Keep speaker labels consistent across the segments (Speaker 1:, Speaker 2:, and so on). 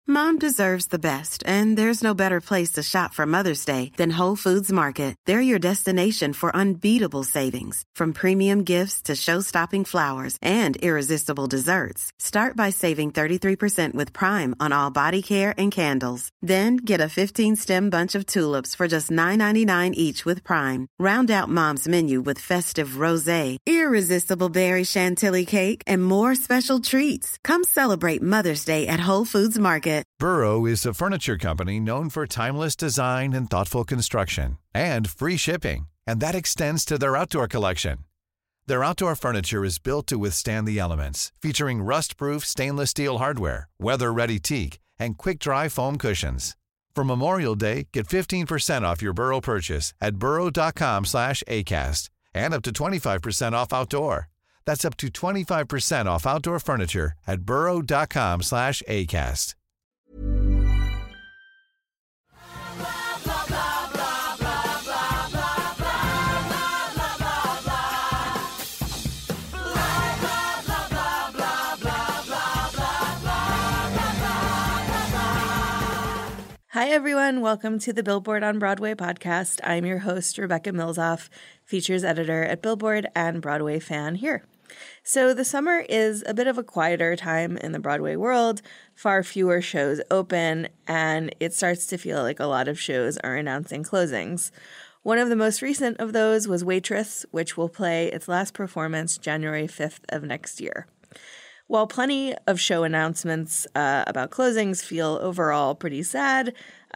Speaker 1: Mom deserves the best, and there's no better place to shop for Mother's Day than Whole Foods Market. They're your destination for unbeatable savings, from premium gifts to show-stopping flowers and irresistible desserts. Start by saving 33% with Prime on all body care and candles. Then get a 15-stem bunch of tulips for just $9.99 each with Prime. Round out Mom's menu with festive rosé, irresistible berry chantilly cake, and more special treats. Come celebrate Mother's Day at Whole Foods Market.
Speaker 2: Burrow is a furniture company known for timeless design and thoughtful construction, and free shipping, and that extends to their outdoor collection. Their outdoor furniture is built to withstand the elements, featuring rust-proof stainless steel hardware, weather-ready teak, and quick-dry foam cushions. For Memorial Day, get 15% off your Burrow purchase at burrow.com/ACAST, and up to 25% off outdoor. That's up to 25% off outdoor furniture at burrow.com/ACAST.
Speaker 3: Hi, everyone. Welcome to the Billboard on Broadway podcast. I'm your host, Rebecca Milzoff, features editor at Billboard and Broadway fan here. So the summer is a bit of a quieter time in the Broadway world, far fewer shows open, and it starts to feel like a lot of shows are announcing closings. One of the most recent of those was Waitress, which will play its last performance January 5th of next year. While plenty of show announcements about closings feel overall pretty sad,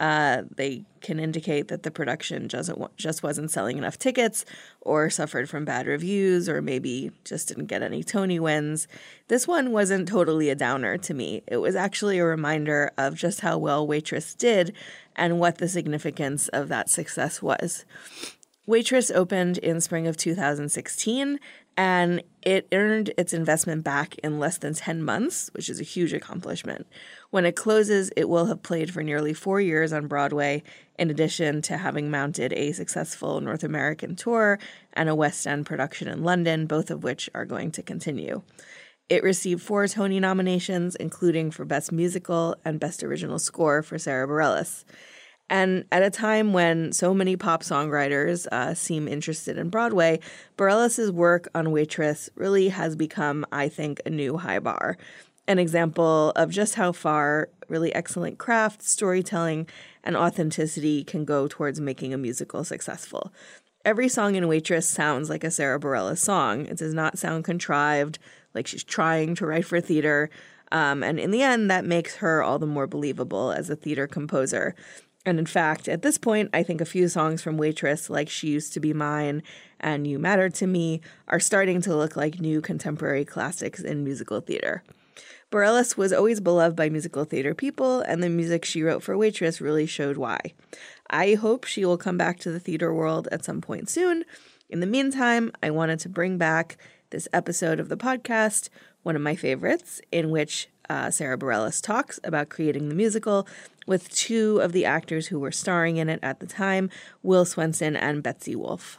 Speaker 3: they can indicate that the production just wasn't selling enough tickets or suffered from bad reviews or maybe just didn't get any Tony wins. This one wasn't totally a downer to me. It was actually a reminder of just how well Waitress did and what the significance of that success was. Waitress opened in spring of 2016, and it earned its investment back in less than 10 months, which is a huge accomplishment. When it closes, it will have played for nearly 4 years on Broadway, in addition to having mounted a successful North American tour and a West End production in London, both of which are going to continue. It received 4 Tony nominations, including for Best Musical and Best Original Score for Sara Bareilles. And at a time when so many pop songwriters seem interested in Broadway, Bareilles' work on Waitress really has become, I think, a new high bar. An example of just how far really excellent craft, storytelling, and authenticity can go towards making a musical successful. Every song in Waitress sounds like a Sara Bareilles song. It does not sound contrived, like she's trying to write for theater. And in the end, that makes her all the more believable as a theater composer. And in fact, at this point, I think a few songs from Waitress, like She Used to Be Mine and You Matter to Me, are starting to look like new contemporary classics in musical theater. Bareilles was always beloved by musical theater people, and the music she wrote for Waitress really showed why. I hope she will come back to the theater world at some point soon. In the meantime, I wanted to bring back this episode of the podcast, one of my favorites, in which Sara Bareilles talks about creating the musical with 2 of the actors who were starring in it at the time, Will Swenson and Betsy Wolfe.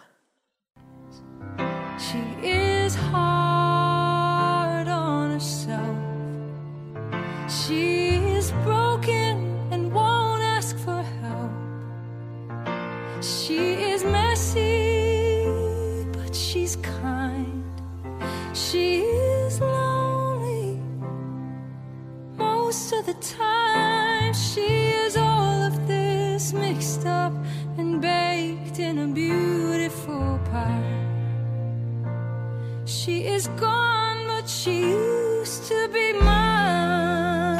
Speaker 4: She is hard on herself. She is broken and won't ask for help. She is messy, but she's kind. She is lonely most of the time. She is all of this mixed up and baked in a beautiful pie. She is gone, but she used to be mine.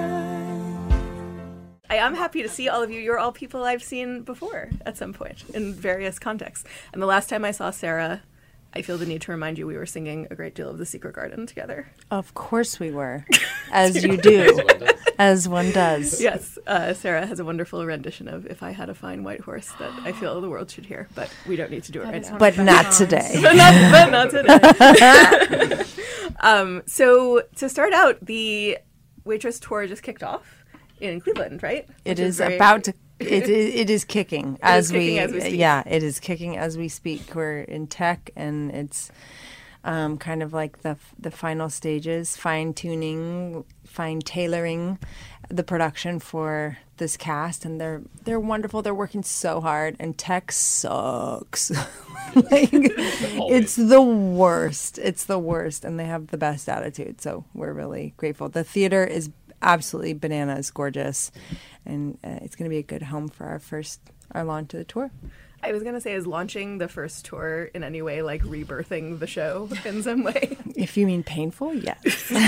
Speaker 3: I am happy to see all of you. You're all people I've seen before at some point in various contexts. And the last time I saw Sarah, I feel the need to remind you we were singing a great deal of The Secret Garden together.
Speaker 5: Of course we were, as you do, as one does.
Speaker 3: Yes, Sarah has a wonderful rendition of If I Had a Fine White Horse that I feel the world should hear, but we don't need to do it right now.
Speaker 5: But not today.
Speaker 3: but not today. So to start out, the Waitress tour just kicked off in Cleveland, right?
Speaker 5: It is about to. It is kicking as we
Speaker 3: speak.
Speaker 5: Yeah, it is kicking as we speak. We're in tech, and it's kind of like the final stages, fine tailoring the production for this cast, and they're wonderful. They're working so hard, and tech sucks. It's the worst. It's the worst, and they have the best attitude. So we're really grateful. The theater is absolutely bananas, gorgeous, and it's going to be a good home for our launch of the tour.
Speaker 3: I was going to say, is launching the first tour in any way like rebirthing the show in some way?
Speaker 5: If you mean painful, yes.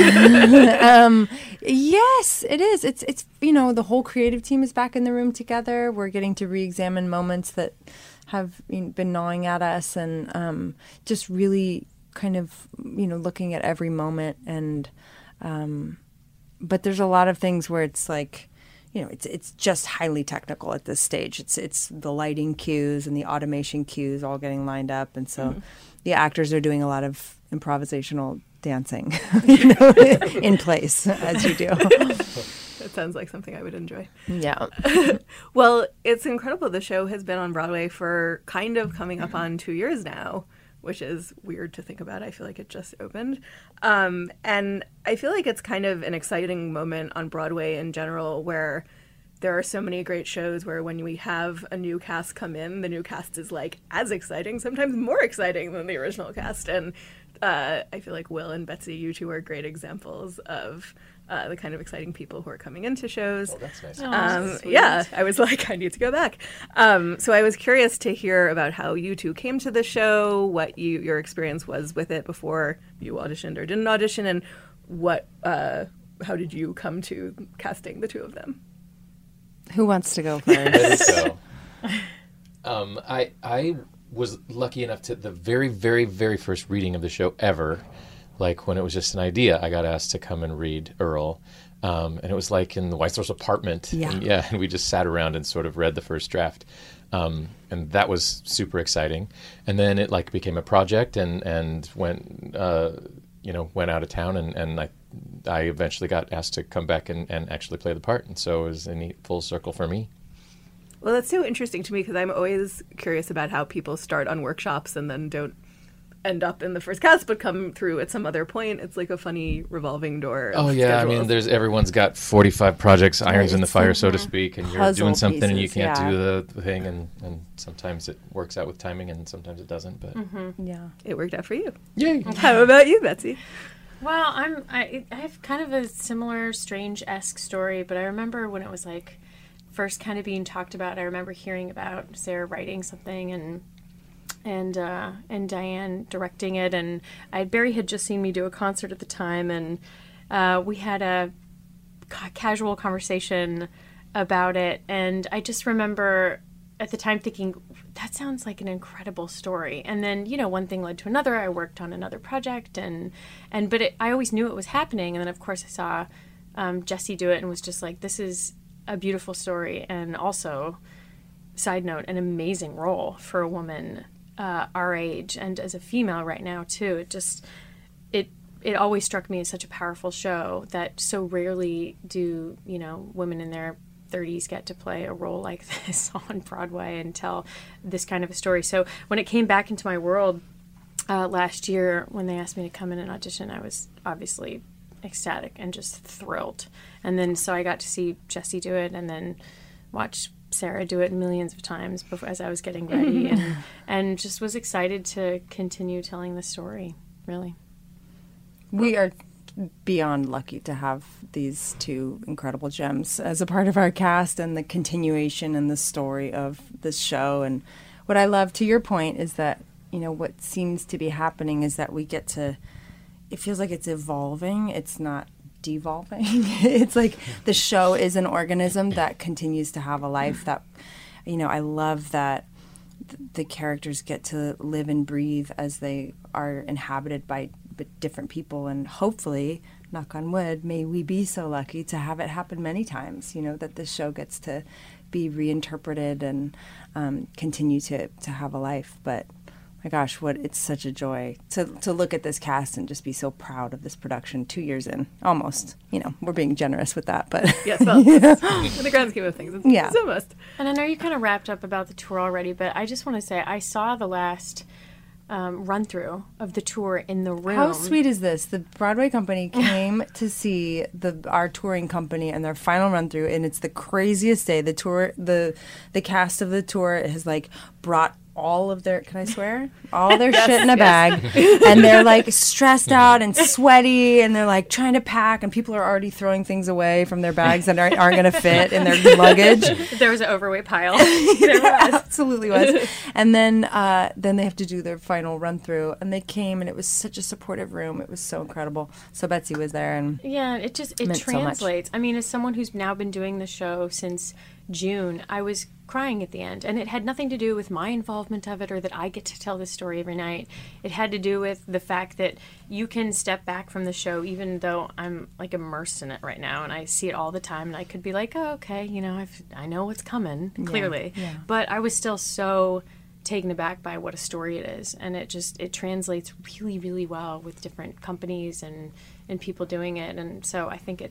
Speaker 5: Yes, it is. It's the whole creative team is back in the room together. We're getting to re-examine moments that have been gnawing at us, and just really kind of, looking at every moment. And but there's a lot of things where it's like, it's just highly technical at this stage. It's the lighting cues and the automation cues all getting lined up, and so the actors are doing a lot of improvisational dancing, in place, as you do.
Speaker 3: That sounds like something I would enjoy.
Speaker 5: Yeah.
Speaker 3: Well, it's incredible. The show has been on Broadway for kind of coming up on 2 years now, which is weird to think about. I feel like it just opened. And I feel like it's kind of an exciting moment on Broadway in general, where there are so many great shows where when we have a new cast come in, the new cast is like as exciting, sometimes more exciting than the original cast. And I feel like Will and Betsy, you two are great examples of the kind of exciting people who are coming into shows.
Speaker 6: Oh, that's nice.
Speaker 3: Yeah, I was like, I need to go back. So I was curious to hear about how you two came to the show, what your experience was with it before you auditioned or didn't audition, and how did you come to casting the two of them?
Speaker 5: Who wants to go first?
Speaker 6: So, I was lucky enough to the very, very, very first reading of the show ever. Like when it was just an idea, I got asked to come and read Earl. And it was like in the Weisler's apartment.
Speaker 5: Yeah.
Speaker 6: And we just sat around and sort of read the first draft. And that was super exciting. And then it like became a project and went out of town. And I eventually got asked to come back and actually play the part. And so it was a neat full circle for me.
Speaker 3: Well, that's so interesting to me because I'm always curious about how people start on workshops and then don't end up in the first cast but come through at some other point. It's like a funny revolving door.
Speaker 6: Oh yeah, schedules. I mean, everyone's got 45 projects, irons in the fire, so to speak, and you're doing something pieces, and you can't do the thing, and sometimes it works out with timing, and sometimes it doesn't. But
Speaker 5: yeah,
Speaker 3: it worked out for you.
Speaker 6: Yay!
Speaker 3: How about you, Betsy?
Speaker 4: Well, I have kind of a similar strange-esque story, but I remember when it was like first kind of being talked about. I remember hearing about Sarah writing something and Diane directing it, and Barry had just seen me do a concert at the time, and we had a casual conversation about it, and I just remember at the time thinking, that sounds like an incredible story. And then, one thing led to another. I worked on another project, but I always knew it was happening, and then of course I saw Jessie do it and was just like, this is a beautiful story, and also, side note, an amazing role for a woman our age, and as a female right now too. It always struck me as such a powerful show that so rarely do women in their 30s get to play a role like this on Broadway and tell this kind of a story. So when it came back into my world last year, when they asked me to come in and audition, I was obviously ecstatic and just thrilled. And then so I got to see Jessie do it, and then watch Sarah do it millions of times before, as I was getting ready, and just was excited to continue telling the story, really.
Speaker 5: We are beyond lucky to have these two incredible gems as a part of our cast, and the continuation and the story of this show. And what I love, to your point, is that, what seems to be happening is that we get to, it feels like it's evolving. It's not devolving. It's like the show is an organism that continues to have a life. That, I love that the characters get to live and breathe as they are inhabited by different people, and hopefully, knock on wood, may we be so lucky to have it happen many times, that the show gets to be reinterpreted and continue to have a life. But my gosh, it's such a joy to look at this cast and just be so proud of this production 2 years in, almost. We're being generous with that, but
Speaker 3: yes, well, in the grand scheme of things, it's almost.
Speaker 4: And I know you kind of wrapped up about the tour already, but I just want to say I saw the last run through of the tour in the room.
Speaker 5: How sweet is this? The Broadway company came to see our touring company and their final run through, and it's the craziest day. The tour, the cast of the tour has like brought all of their, can I swear? All their shit in a bag. And they're like stressed out and sweaty, and they're like trying to pack, and people are already throwing things away from their bags that aren't going to fit in their luggage.
Speaker 4: There was an overweight pile.
Speaker 5: There absolutely was. And then they have to do their final run through, and they came, and it was such a supportive room. It was so incredible. So Betsy was there, and
Speaker 4: yeah, it translates. I mean, as someone who's now been doing the show since June, I was crying at the end, and it had nothing to do with my involvement of it or that I get to tell this story every night. It had to do with the fact that you can step back from the show, even though I'm like immersed in it right now, and I see it all the time, and I could be like, oh, okay, you know, I know what's coming, clearly. Yeah. But I was still so taken aback by what a story it is, and it translates really, really well with different companies and people doing it. And so I think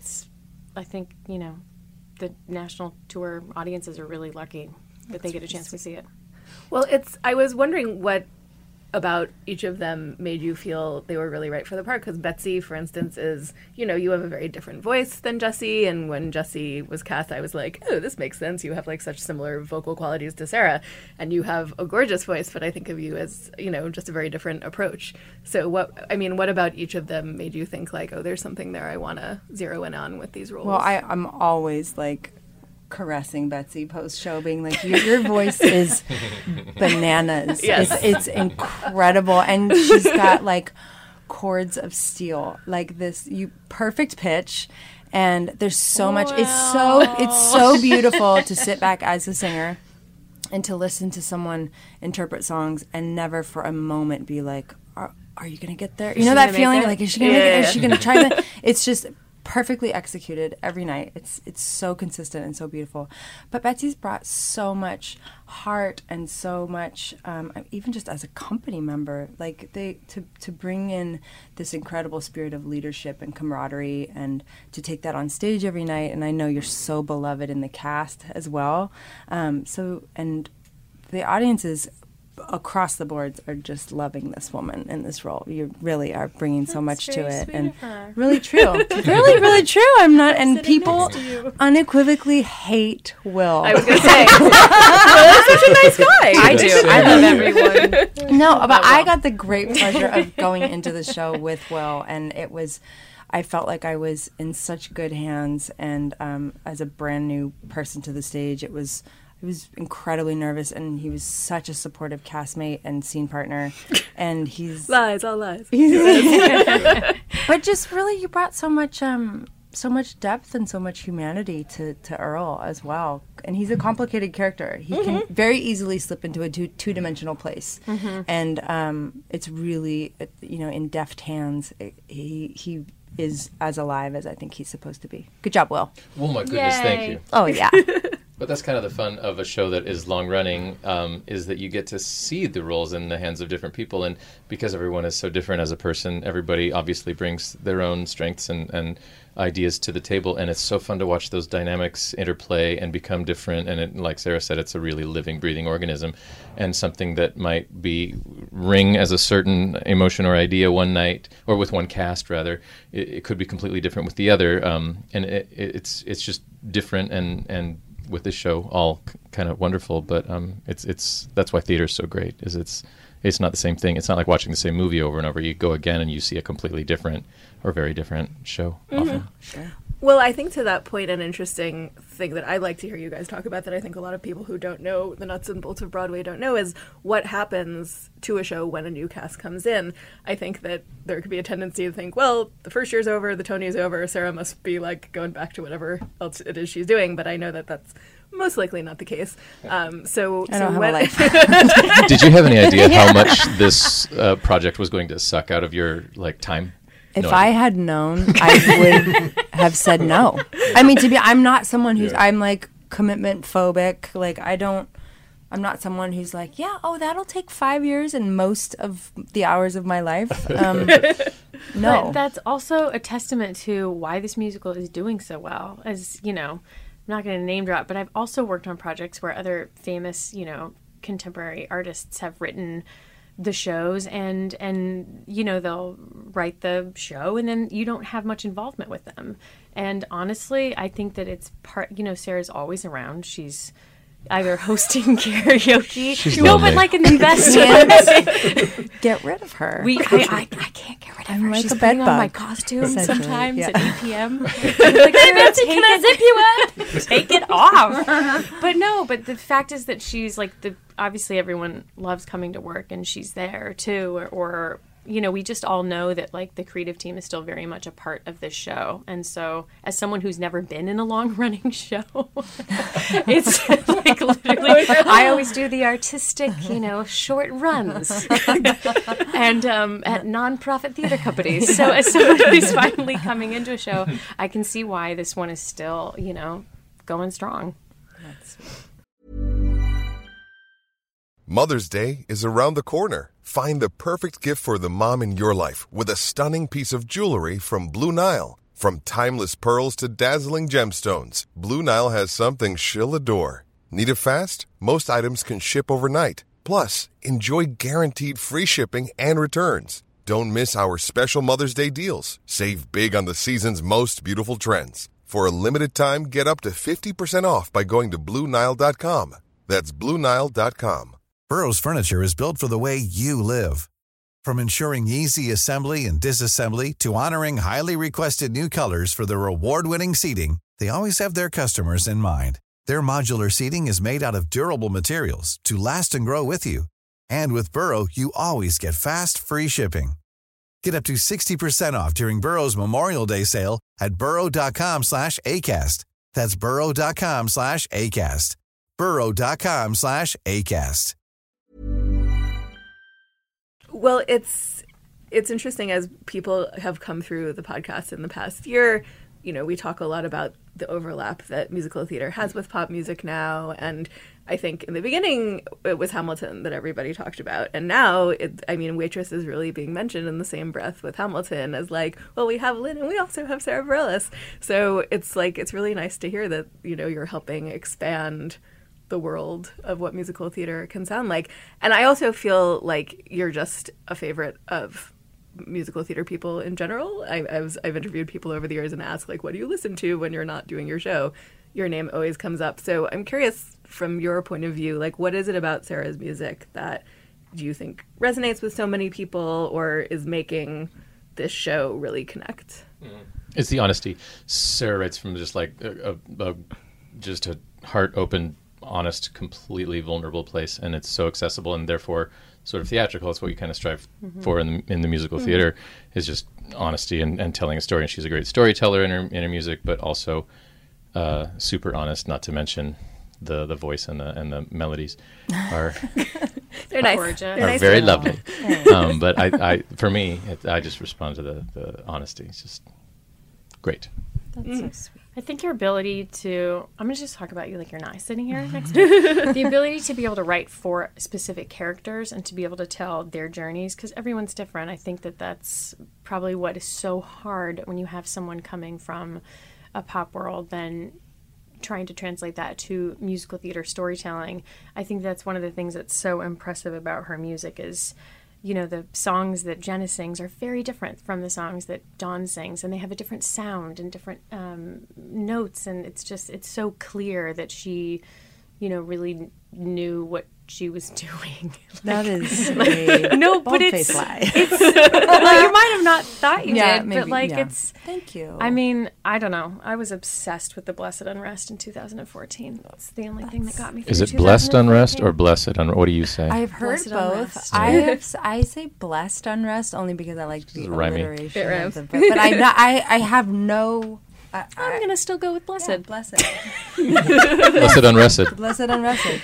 Speaker 4: you know, the national tour audiences are really lucky that they get a chance to see it.
Speaker 7: Well, I was wondering what about each of them made you feel they were really right for the part, because Betsy, for instance, is, you know, you have a very different voice than Jessie, and when Jessie was cast, I was like, oh, this makes sense. You have like such similar vocal qualities to Sarah, and you have a gorgeous voice, but I think of you as, you know, just a very different approach. So what about each of them made you think like, oh, there's something there I want to zero in on with these roles?
Speaker 5: Well, I'm always like caressing Betsy post-show, being like, your voice is bananas.
Speaker 7: Yes.
Speaker 5: It's incredible. And she's got like chords of steel, like this perfect pitch. And there's so much. It's so beautiful to sit back as a singer and to listen to someone interpret songs and never for a moment be like, are you going to get there? You know that feeling? Like, is she going to make it? Is she going to try that? It's just perfectly executed every night. It's so consistent and so beautiful. But Betsy's brought so much heart and so much, even just as a company member, like to bring in this incredible spirit of leadership and camaraderie, and to take that on stage every night. And I know you're so beloved in the cast as well. And the audiences across the boards are just loving this woman in this role. You really are bringing so much to it, and really true. really true. I'm not, and people unequivocally hate Will.
Speaker 7: I was going to say, Will is such a nice guy.
Speaker 4: I do. I love everyone.
Speaker 5: No, but I got the great pleasure of going into the show with Will, and I felt like I was in such good hands, and as a brand new person to the stage, I was incredibly nervous, and he was such a supportive castmate and scene partner. And he's
Speaker 7: all lies.
Speaker 5: But just really, you brought so much depth and so much humanity to Earl as well. And he's a complicated character. He can very easily slip into a two-dimensional place, and it's really, you know, in deft hands. He is as alive as I think he's supposed to be. Good job, Will.
Speaker 6: Oh my goodness, thank you.
Speaker 5: Oh yeah.
Speaker 6: But that's kind of the fun of a show that is long running, is that you get to see the roles in the hands of different people. And because everyone is so different as a person, everybody obviously brings their own strengths and ideas to the table. And it's so fun to watch those dynamics interplay and become different. And like Sarah said, it's a really living, breathing organism. And something that might ring as a certain emotion or idea one night, or with one cast rather, it could be completely different with the other. And it's just different and with this show all kind of wonderful, but that's why theater is so great. It's not the same thing. It's not like watching the same movie over and over. You go again and you see a completely different or very different show often.
Speaker 5: Sure.
Speaker 7: Well, I think to that point, an interesting thing that I'd like to hear you guys talk about that I think a lot of people who don't know the nuts and bolts of Broadway don't know is what happens to a show when a new cast comes in. I think that there could be a tendency to think, well, the first year's over, the Tony's over, Sarah must be like going back to whatever else it is she's doing, but I know that that's most likely not the case.
Speaker 5: I don't have a life.
Speaker 6: Did you have any idea how much this project was going to suck out of your time?
Speaker 5: If I had known, I would have said no. I mean, I'm not someone who's, I'm like commitment phobic. Like I'm not someone who's like, that'll take 5 years and most of the hours of my life. No.
Speaker 4: But that's also a testament to why this musical is doing so well. As, you know, I'm not going to name drop, but I've also worked on projects where other famous, you know, contemporary artists have written the shows, and they'll write the show, and then you don't have much involvement with them. And honestly, I think that it's Sarah's always around. She's either hosting karaoke.
Speaker 6: She's
Speaker 4: no,
Speaker 6: lonely.
Speaker 4: but like in the best way.
Speaker 5: Get rid of her.
Speaker 4: I can't get rid of her.
Speaker 5: like
Speaker 4: She's
Speaker 5: a
Speaker 4: putting
Speaker 5: bed
Speaker 4: on my
Speaker 5: bug,
Speaker 4: costume
Speaker 5: essentially.
Speaker 4: sometimes
Speaker 5: Yeah.
Speaker 4: at 8 p.m. Like, hey, Betsy, can I zip you up? Take it off. But the fact is that she's like obviously everyone loves coming to work, and she's there too, or we just all know that like the creative team is still very much a part of this show. And so as someone who's never been in a long running show, it's like literally, I always do the artistic, short runs and at nonprofit theater companies. So as someone who's finally coming into a show, I can see why this one is still, going strong.
Speaker 8: Mother's Day is around the corner. Find the perfect gift for the mom in your life with a stunning piece of jewelry from Blue Nile. From timeless pearls to dazzling gemstones, Blue Nile has something she'll adore. Need it fast? Most items can ship overnight. Plus, enjoy guaranteed free shipping and returns. Don't miss our special Mother's Day deals. Save big on the season's most beautiful trends. For a limited time, get up to 50% off by going to BlueNile.com. That's BlueNile.com.
Speaker 2: Burrow's furniture is built for the way you live. From ensuring easy assembly and disassembly to honoring highly requested new colors for their award-winning seating, they always have their customers in mind. Their modular seating is made out of durable materials to last and grow with you. And with Burrow, you always get fast, free shipping. Get up to 60% off during Burrow's Memorial Day sale at burrow.com/ACAST. That's burrow.com/ACAST. burrow.com/ACAST.
Speaker 7: Well, it's interesting as people have come through the podcast in the past year. We talk a lot about the overlap that musical theater has with pop music now, and I think in the beginning it was Hamilton that everybody talked about, and now Waitress is really being mentioned in the same breath with Hamilton as like, well, we have Lynn and we also have Sarah Bareilles. So it's really nice to hear that you're helping expand the world of what musical theater can sound like. And I also feel like you're just a favorite of musical theater people in general. I've interviewed people over the years and asked, like, what do you listen to when you're not doing your show? Your name always comes up. So I'm curious, from your point of view, like, what is it about Sarah's music that do you think resonates with so many people or is making this show really connect?
Speaker 6: It's the honesty. Sarah writes from just like just a heart open, honest, completely vulnerable place, and it's so accessible and therefore sort of theatrical. It's what you kind of strive for in the musical theater, is just honesty and telling a story. And she's a great storyteller in her music, but also super honest. Not to mention the voice and the melodies are
Speaker 7: They're nice.
Speaker 4: Gorgeous.
Speaker 7: They're
Speaker 6: are
Speaker 7: nice
Speaker 6: very
Speaker 7: to-
Speaker 6: lovely. But I for me, I just respond to the honesty. It's just great.
Speaker 5: That's so sweet.
Speaker 4: I think your ability to, I'm going to just talk about you like you're not sitting here next to me. The ability to be able to write for specific characters and to be able to tell their journeys, because everyone's different. I think that's probably what is so hard when you have someone coming from a pop world, then trying to translate that to musical theater storytelling. I think that's one of the things that's so impressive about her music is, the songs that Jenna sings are very different from the songs that Dawn sings, and they have a different sound and different notes, and it's so clear that she, really knew what she was doing.
Speaker 5: That is a
Speaker 4: no, but
Speaker 5: bold-faced lie.
Speaker 4: Well, you might have not thought you
Speaker 5: Yeah,
Speaker 4: did,
Speaker 5: maybe,
Speaker 4: but like
Speaker 5: yeah.
Speaker 4: it's.
Speaker 5: Thank you.
Speaker 4: I mean, I don't know. I was obsessed with the Blessed Unrest in 2014. That's the only thing that got me.
Speaker 6: Is
Speaker 4: through
Speaker 6: it blessed unrest
Speaker 4: 2014.
Speaker 6: or blessed unrest? What do you say?
Speaker 5: I've heard
Speaker 4: Blessed
Speaker 5: both.
Speaker 4: Unrest.
Speaker 5: I say blessed unrest only because I like the
Speaker 6: rhyming.
Speaker 5: alliteration
Speaker 7: It
Speaker 5: of
Speaker 7: rhymes.
Speaker 5: the book. But I have no.
Speaker 4: I'm gonna still go with blessed.
Speaker 5: Yeah, blessed.
Speaker 6: Blessed unrested.
Speaker 5: Blessed unrested.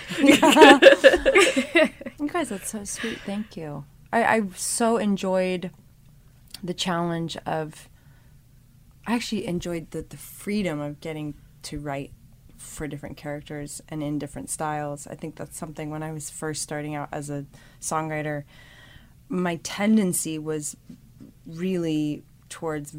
Speaker 5: You guys, that's so sweet. Thank you. I so enjoyed the challenge of. I actually enjoyed the freedom of getting to write for different characters and in different styles. I think that's something when I was first starting out as a songwriter, my tendency was really towards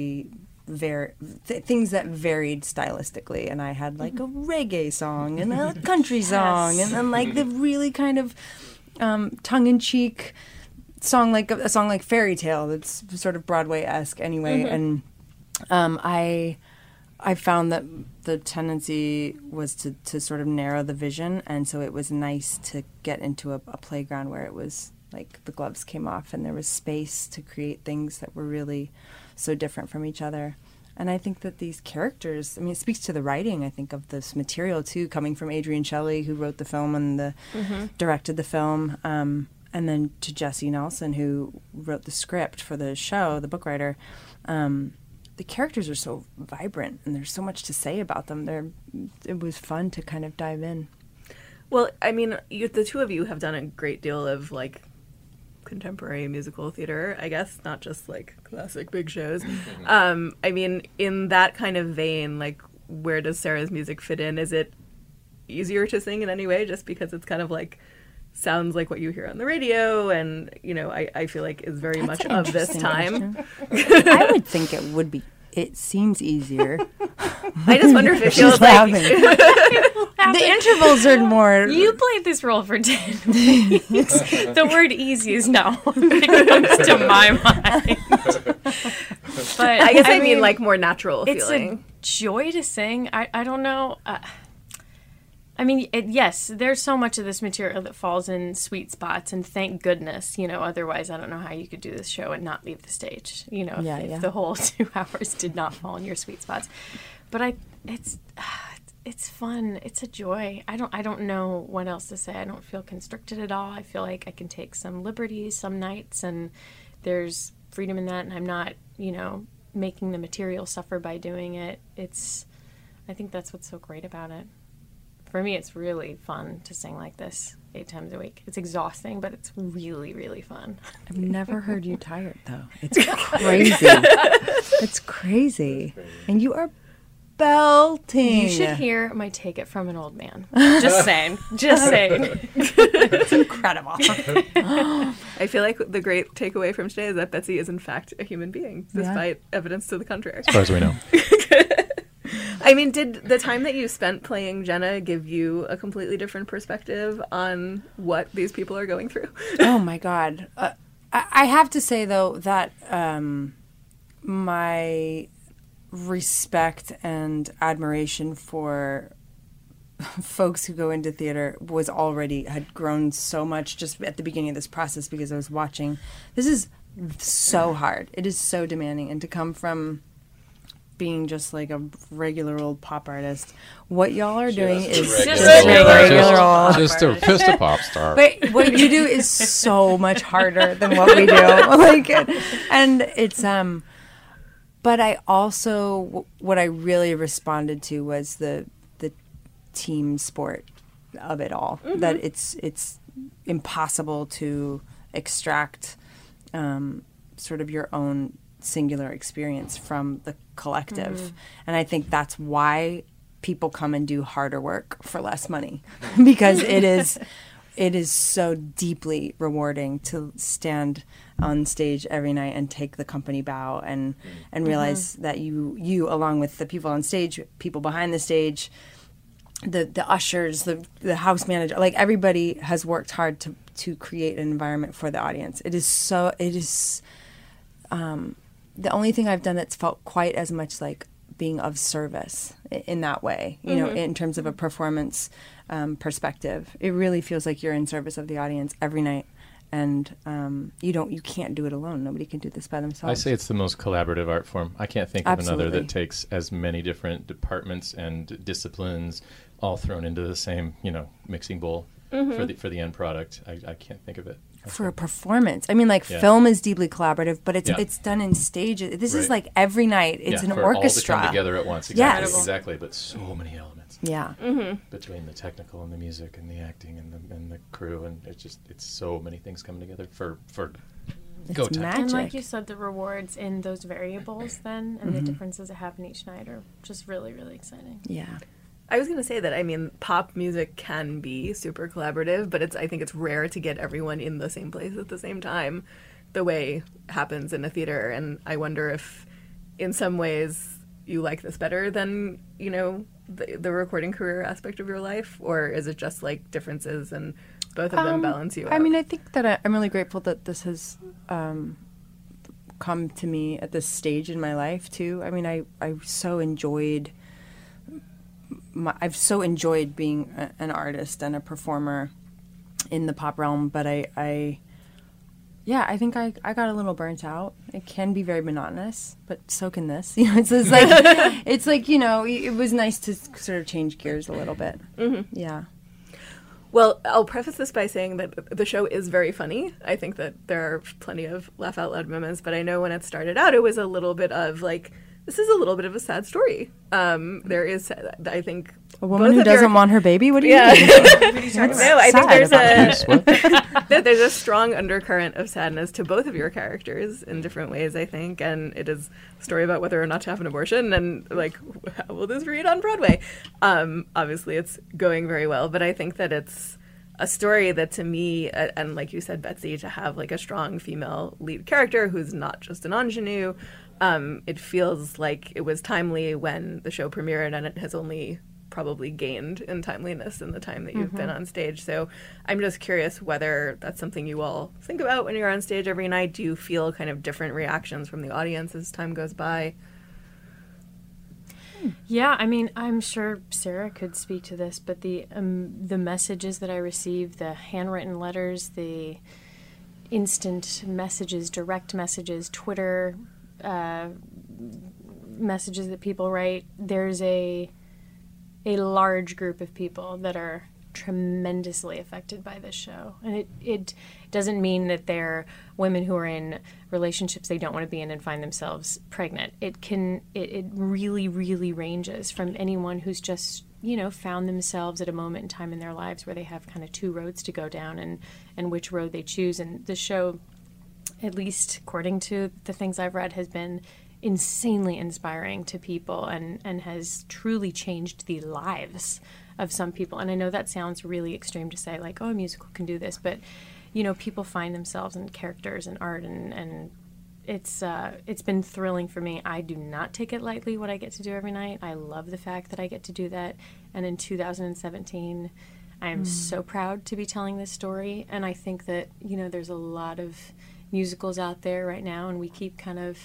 Speaker 5: things that varied stylistically, and I had like a reggae song and a country song, and then like the really kind of tongue-in-cheek song, like a song like Fairy Tale, that's sort of Broadway-esque anyway. And I found that the tendency was to sort of narrow the vision, and so it was nice to get into a playground where it was like the gloves came off and there was space to create things that were really so different from each other. And I think that these characters, I mean, it speaks to the writing, I think, of this material, too, coming from Adrienne Shelly, who wrote the film and directed the film, and then to Jessie Nelson, who wrote the script for the show, the book writer. The characters are so vibrant, and there's so much to say about them. It was fun to kind of dive in.
Speaker 7: Well, I mean, the two of you have done a great deal of, like, contemporary musical theater, I guess, not just like classic big shows. I mean, in that kind of vein, like, where does Sarah's music fit in? Is it easier to sing in any way just because it's kind of like sounds like what you hear on the radio and, you know, I feel like is very much of this time?
Speaker 5: I would think it would be. It seems easier.
Speaker 7: I just wonder if it feels like
Speaker 5: the intervals are more.
Speaker 4: You played this role for 10 weeks. The word easy is not one that comes to my mind. But
Speaker 7: I guess I mean like more natural feeling.
Speaker 4: It's a joy to sing. I don't know. I mean, yes, there's so much of this material that falls in sweet spots, and thank goodness, you know, otherwise I don't know how you could do this show and not leave the stage, you know, if the whole 2 hours did not fall in your sweet spots. But it's fun. It's a joy. I don't know what else to say. I don't feel constricted at all. I feel like I can take some liberties some nights, and there's freedom in that, and I'm not, you know, making the material suffer by doing it. I think that's what's so great about it. For me, it's really fun to sing like this 8 times a week. It's exhausting, but it's really, really fun.
Speaker 5: I've never heard you tired, though. It's crazy. It's crazy. And you are belting.
Speaker 4: You should hear my Take It From an Old Man. Just saying. Just saying.
Speaker 5: It's incredible.
Speaker 7: I feel like the great takeaway from today is that Betsy is, in fact, a human being, despite evidence to the contrary.
Speaker 6: As far as we know.
Speaker 7: I mean, did the time that you spent playing Jenna give you a completely different perspective on what these people are going through?
Speaker 5: Oh, my God. I have to say, though, that my respect and admiration for folks who go into theater had grown so much just at the beginning of this process because I was watching. This is so hard. It is so demanding. And to come from being just like a regular old pop artist, what y'all are doing is just
Speaker 6: a pop star.
Speaker 5: But what you do is so much harder than what we do. Like, and it's but I also, what I really responded to was the team sport of it all. Mm-hmm. That it's impossible to extract sort of your own singular experience from the collective. Mm. And I think that's why people come and do harder work for less money, because it is so deeply rewarding to stand on stage every night and take the company bow and realize that you along with the people on stage, people behind the stage, the ushers, the house manager, like everybody has worked hard to create an environment for the audience. It is the only thing I've done that's felt quite as much like being of service in that way, you know, in terms of a performance perspective. It really feels like you're in service of the audience every night, and you can't do it alone. Nobody can do this by themselves.
Speaker 6: I say it's the most collaborative art form. I can't think of another that takes as many different departments and disciplines all thrown into the same, you know, mixing bowl for the end product. I can't think of it.
Speaker 5: For a performance. I mean, like, film is deeply collaborative, but it's done in stages. This is like every night. It's an orchestra.
Speaker 6: All to come together at once. Exactly. Yes. Exactly. But so many elements.
Speaker 5: Yeah.
Speaker 6: Between the technical and the music and the acting and the crew, and it's so many things coming together for go time.
Speaker 5: Magic.
Speaker 4: And like you said, the rewards in those variables then and the differences that happen each night are just really, really exciting.
Speaker 5: Yeah.
Speaker 7: I was going to say that, I mean, pop music can be super collaborative, but I think it's rare to get everyone in the same place at the same time the way happens in a theater. And I wonder if, in some ways, you like this better than, you know, the recording career aspect of your life, or is it just like differences and both of them balance you out?
Speaker 5: I mean, I think that I'm really grateful that this has come to me at this stage in my life too. I mean, I've so enjoyed being an artist and a performer in the pop realm, but I think I got a little burnt out. It can be very monotonous, but so can this. You know, it's like it's like, you know, it was nice to sort of change gears a little bit. Mm-hmm. Yeah.
Speaker 7: Well, I'll preface this by saying that the show is very funny. I think that there are plenty of laugh out loud moments, but I know when it started out, it was a little bit of like, this is a little bit of a sad story. There is, I think,
Speaker 5: a woman who doesn't want her baby. What do you mean?
Speaker 7: No, I think there's a strong undercurrent of sadness to both of your characters in different ways, I think, and it is a story about whether or not to have an abortion and like how will this read on Broadway. Obviously, it's going very well, but I think that it's a story that to me, and like you said, Betsy, to have like a strong female lead character who's not just an ingenue. It feels like it was timely when the show premiered, and it has only probably gained in timeliness in the time that you've been on stage. So I'm just curious whether that's something you all think about when you're on stage every night. Do you feel kind of different reactions from the audience as time goes by?
Speaker 4: Yeah, I mean, I'm sure Sarah could speak to this, but the messages that I receive, the handwritten letters, the instant messages, direct messages, Twitter messages that people write, there's a large group of people that are tremendously affected by this show. And it doesn't mean that they're women who are in relationships they don't want to be in and find themselves pregnant. It really, really ranges from anyone who's just, you know, found themselves at a moment in time in their lives where they have kind of two roads to go down and which road they choose. And the show, at least according to the things I've read, has been insanely inspiring to people and has truly changed the lives of some people. And I know that sounds really extreme to say, like, oh, a musical can do this, but, you know, people find themselves in characters and art, and it's been thrilling for me. I do not take it lightly what I get to do every night. I love the fact that I get to do that. And in 2017, I am so proud to be telling this story. And I think that, you know, there's a lot of musicals out there right now, and we keep kind of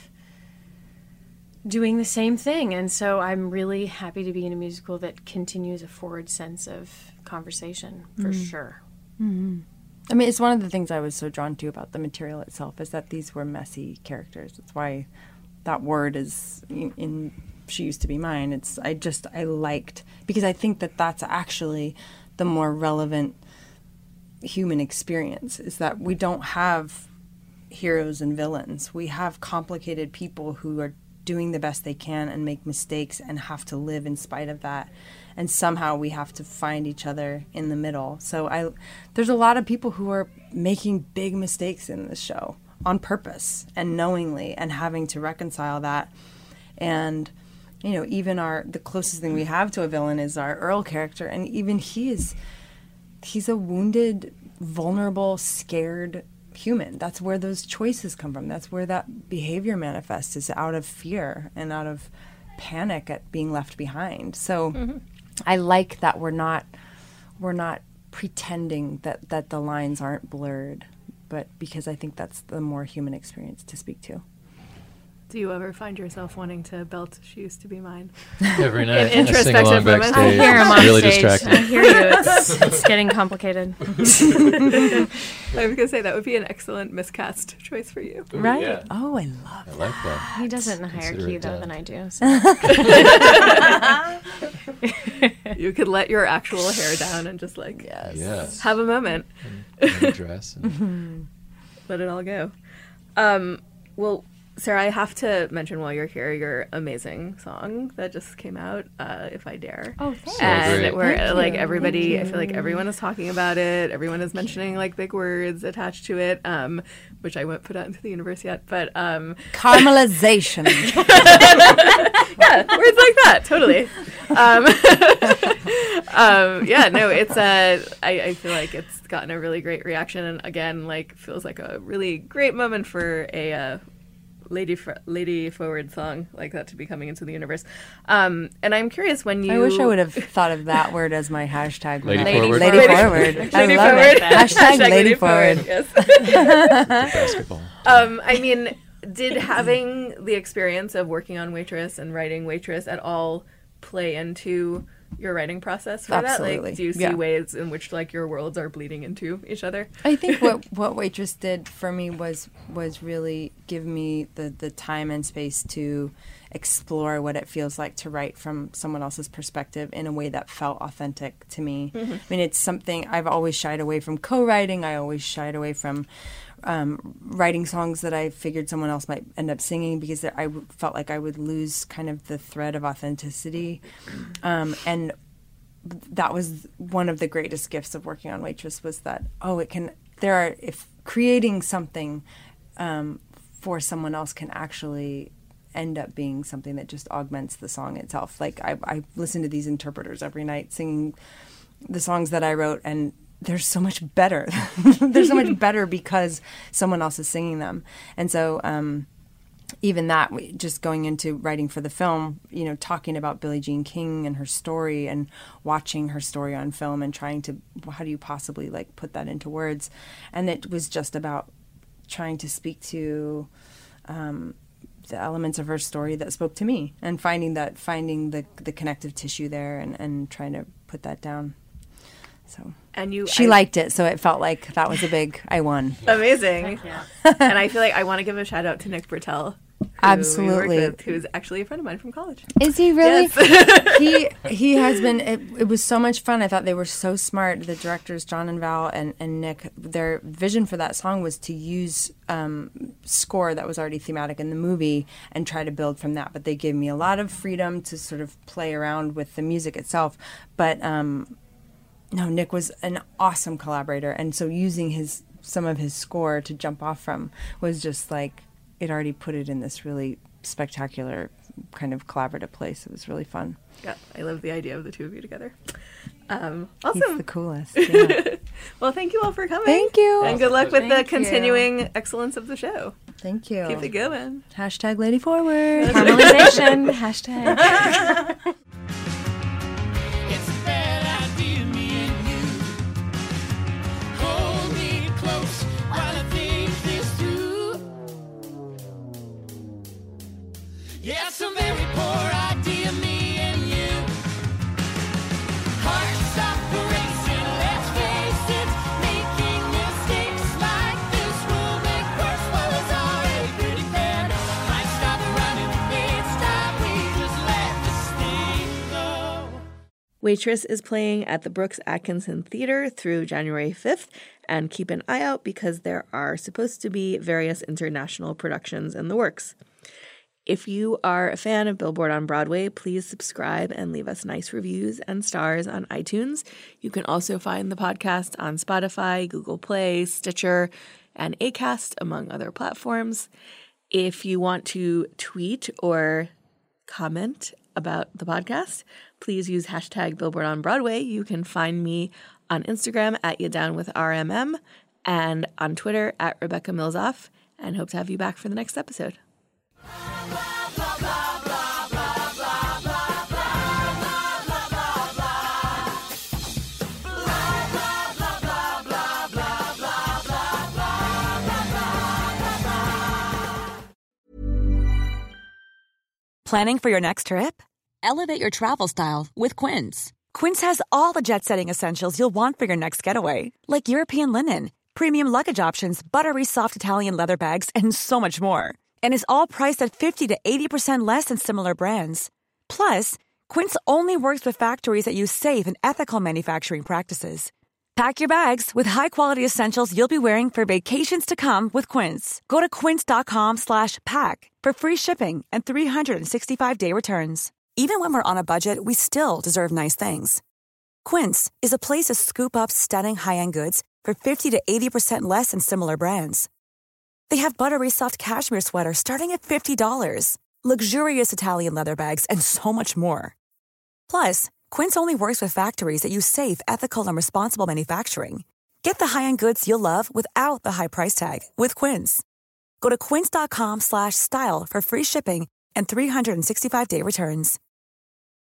Speaker 4: doing the same thing. And so I'm really happy to be in a musical that continues a forward sense of conversation, for sure.
Speaker 5: Mm-hmm. I mean, it's one of the things I was so drawn to about the material itself, is that these were messy characters. That's why that word is in She Used to Be Mine. I liked, because I think that that's actually the more relevant human experience, is that we don't have heroes and villains. We have complicated people who are doing the best they can and make mistakes and have to live in spite of that. And somehow we have to find each other in the middle. So there's a lot of people who are making big mistakes in this show on purpose and knowingly, and having to reconcile that. And, you know, even the closest thing we have to a villain is our Earl character. And even he's a wounded, vulnerable, scared human. That's where those choices come from. That's where that behavior manifests, is out of fear and out of panic at being left behind. So I like that we're not pretending that the lines aren't blurred, but because I think that's the more human experience to speak to.
Speaker 7: Do you ever find yourself wanting to belt She Used to Be Mine?
Speaker 6: Every night.
Speaker 7: In
Speaker 6: I sing along backstage.
Speaker 4: I hear him on
Speaker 6: It's really
Speaker 4: stage.
Speaker 6: distracting.
Speaker 4: I hear you. It's getting complicated.
Speaker 7: I was going to say that would be an excellent miscast choice for you.
Speaker 6: Ooh,
Speaker 5: Right?
Speaker 6: yeah.
Speaker 5: Oh, I love
Speaker 6: I like that.
Speaker 4: He does it in a higher
Speaker 6: Consider
Speaker 4: key,
Speaker 6: it
Speaker 4: though,
Speaker 6: done.
Speaker 4: than I do. So.
Speaker 7: You could let your actual hair down and just like
Speaker 6: Yes.
Speaker 7: have a moment.
Speaker 6: And a dress. And
Speaker 7: Let it all go. Well, Sarah, I have to mention while you're here your amazing song that just came out, If I Dare.
Speaker 5: Oh, thanks.
Speaker 6: So
Speaker 7: And
Speaker 6: great.
Speaker 7: we're like everybody, I feel like everyone is talking about it. Everyone is mentioning like big words attached to it, which I won't put out into the universe yet. But
Speaker 5: Caramelization.
Speaker 7: yeah, words like that, totally. Yeah, no, it's I feel like it's gotten a really great reaction, and again, like feels like a really great moment for a lady forward song like that to be coming into the universe. And I'm curious when you...
Speaker 5: I wish I would have thought of that word as my hashtag.
Speaker 6: Lady
Speaker 5: forward.
Speaker 6: forward.
Speaker 5: Lady forward. I love it. Hashtag lady forward.
Speaker 7: Yes.
Speaker 6: Basketball.
Speaker 7: I mean, did having the experience of working on Waitress and writing Waitress at all play into your writing process for
Speaker 5: Absolutely.
Speaker 7: that? Like, do you see ways in which like your worlds are bleeding into each other?
Speaker 5: I think what Waitress did for me was really give me the time and space to explore what it feels like to write from someone else's perspective in a way that felt authentic to me. Mm-hmm. I mean, it's something I've always shied away from co-writing. I always shied away from writing songs that I figured someone else might end up singing because I felt like I would lose kind of the thread of authenticity. And that was one of the greatest gifts of working on Waitress was that, if creating something for someone else can actually end up being something that just augments the song itself. Like I listen to these interpreters every night singing the songs that I wrote, and they're so much better. They're so much better because someone else is singing them. And so even that, just going into writing for the film, talking about Billie Jean King and her story and watching her story on film and trying to, how do you possibly like put that into words? And it was just about trying to speak to the elements of her story that spoke to me and finding the connective tissue there and trying to put that down. So she liked it, so it felt like that was a big I won.
Speaker 7: Amazing. Yeah. And I feel like I want to give a shout out to Nick Bertel.
Speaker 5: Absolutely.
Speaker 7: Who's actually a friend of mine from college.
Speaker 5: Is he really?
Speaker 7: Yes.
Speaker 5: he has been. It was so much fun. I thought they were so smart. The directors, John and Val and Nick, their vision for that song was to use score that was already thematic in the movie and try to build from that. But they gave me a lot of freedom to sort of play around with the music itself. But no, Nick was an awesome collaborator, and so using some of his score to jump off from was just like it already put it in this really spectacular kind of collaborative place. It was really fun.
Speaker 7: Yeah, I love the idea of the two of you together. Awesome.
Speaker 5: He's the coolest. Yeah.
Speaker 7: Well, thank you all for coming.
Speaker 5: Thank you.
Speaker 7: And good luck with the continuing excellence of the show.
Speaker 5: Thank you.
Speaker 7: Keep it going.
Speaker 5: Hashtag Lady Forward.
Speaker 3: Caramelization. Hashtag.
Speaker 9: Yeah, it's a very poor idea, me and you. Hearts stop racing, let's face it. Making mistakes like this will make worse. Well, it's already pretty bad. Might stop running, it's time we just let this thing go.
Speaker 3: Waitress is playing at the Brooks Atkinson Theater through January 5th, and keep an eye out because there are supposed to be various international productions in the works. If you are a fan of Billboard on Broadway, please subscribe and leave us nice reviews and stars on iTunes. You can also find the podcast on Spotify, Google Play, Stitcher, and Acast, among other platforms. If you want to tweet or comment about the podcast, please use hashtag Billboard on Broadway. You can find me on Instagram at YaDownWithRMM and on Twitter at Rebecca Milzoff, and hope to have you back for the next episode.
Speaker 10: Planning for your next trip? Elevate your travel style with Quince. Quince has all the jet-setting essentials you'll want for your next getaway, like European linen, premium luggage options, buttery soft Italian leather bags, and so much more. And is all priced at 50 to 80% less than similar brands. Plus, Quince only works with factories that use safe and ethical manufacturing practices. Pack your bags with high-quality essentials you'll be wearing for vacations to come with Quince. Go to quince.com/pack for free shipping and 365-day returns. Even when we're on a budget, we still deserve nice things. Quince is a place to scoop up stunning high-end goods for 50 to 80% less than similar brands. They have buttery soft cashmere sweaters starting at $50, luxurious Italian leather bags, and so much more. Plus, Quince only works with factories that use safe, ethical, and responsible manufacturing. Get the high-end goods you'll love without the high price tag with Quince. Go to quince.com/style for free shipping and 365-day returns.